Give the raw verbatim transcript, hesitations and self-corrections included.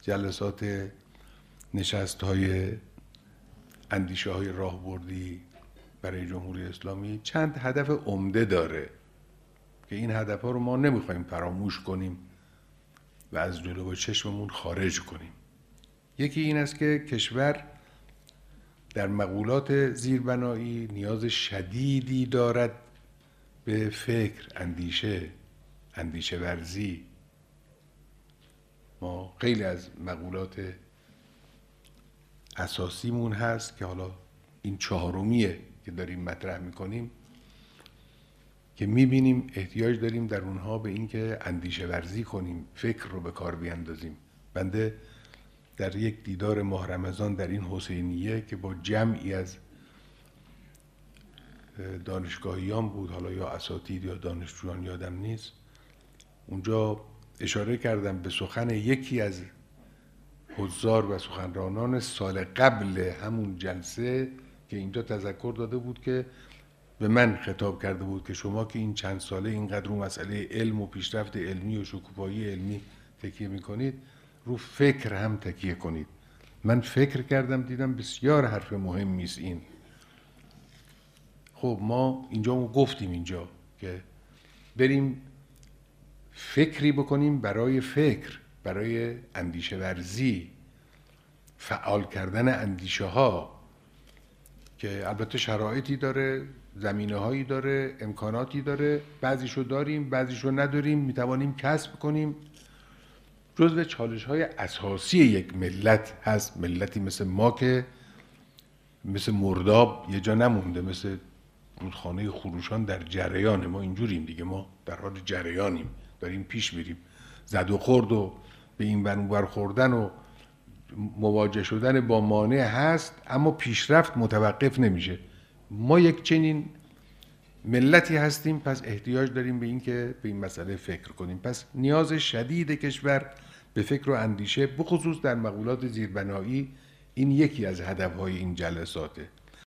جلسات نشست های اندیشه های راهبردی برای جمهوری اسلامی چند هدف عمده داره که این هدف ها رو ما نمیخوایم فراموش کنیم و از جلو چشممون خارج کنیم. یکی این است که کشور در مقولات زیربنایی نیاز شدیدی دارد به فکر، اندیشه، اندیشه ورزی. ما خیلی از مقولات اساسیمون هست که حالا این چهارمیه که داریم مطرح میکنیم که میبینیم احتیاج داریم در اونها به این که اندیشه ورزی کنیم، فکر رو به کار بیاندازیم. بنده در یک دیدار ماه رمضان در این حسینیه که با جمعی از دانشگاهیان بود، حالا یا اساتید یا دانشجویان یادم نیست، اونجا اشاره کردم به سخن یکی از حضار و سخنرانان سال قبل همون جلسه که اینجا تذکر داده بود که به من خطاب کرده بود که شما که این چند ساله اینقدر رو مسئله علم و پیشرفت علمی و شکوفایی علمی تکیه میکنید، رو فکر هم تکیه کنید. من فکر کردم دیدم بسیار حرف مهمی است این. خب ما اینجا ما گفتیم اینجا که بریم فکری بکنیم برای فکر، برای اندیشه ورزی، فعال کردن اندیشه ها که البته شرایطی داره، زمینه هایی داره، امکاناتی داره، بعضیشو داریم بعضیشو نداریم، میتوانیم کسب کنیم. جزو چالش های اساسی یک ملت هست. ملتی مثل ما که مثل مرداب یه جا نمونده، مثل رودخانه خروشان در جریان. ما اینجوریم دیگه، ما در حال جریانیم، داریم پیش میریم. زد و خورد و به این ور اون ور خوردن و مواجه شدن با مانع هست، اما پیشرفت متوقف نمیشه. ما یک چنین ملتی هستیم، پس احتیاج داریم به این که به این مسئله فکر کنیم. پس نیاز شدید کشور به فکر و اندیشه، بخصوص در مقولات زیربنایی، این یکی از هدفهای این جلساته.